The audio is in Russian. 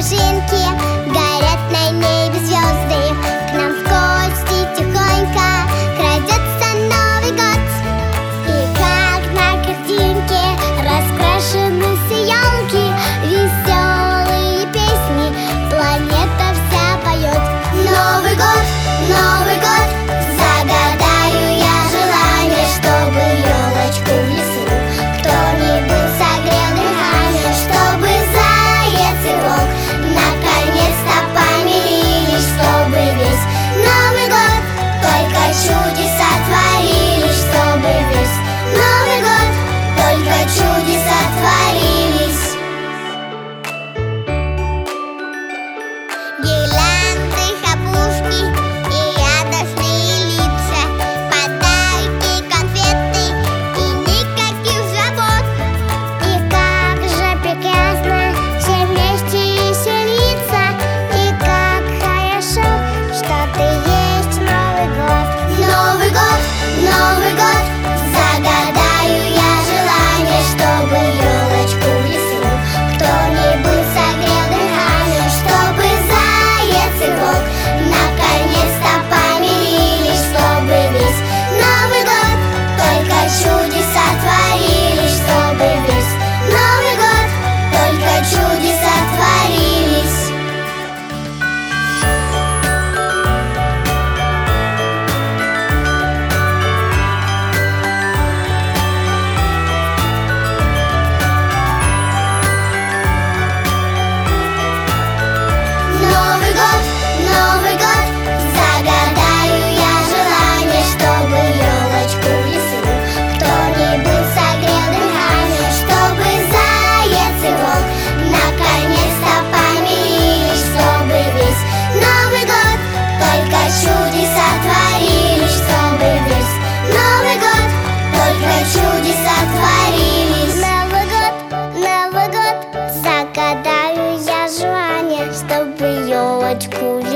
снежинки, горят на небе звезды. К нам в гости тихонько крадется Новый год. И как на картинке раскрашены все елки, веселые песни планета вся поет. Новый год, Новый год, загадаю я желание, чтобы елочку в лесу кто-нибудь согрел дыхание, чтобы заяц и волк наконец-то помирились, чтобы весь Новый год только чудеса творились, чтобы весь Новый год только чудеса творились. Гирлянды, хлопушки и радостные лица, подарки, конфеты и никаких забот. И как же прекрасно все вместе веселиться, и как хорошо, что ты есть Новый год. Новый год, Новый год, загадаю я желание, чтобы елочку в лесу кто-нибудь согрел дыхание, чтобы заяц и волк наконец-то помирились, чтобы весь Новый год только чудеса творились, чтобы весь Новый год только чудеса творились. Новый год, Новый год, загадаю я желание, чтобы елочку в лесу кто-нибудь согрел дыхание, чтобы заяц и волк наконец-то помирились, чтобы весь Новый год только чудеса творились, чтобы весь Новый год только чудеса творились. Новый год, загадаю я желание, чтобы елочку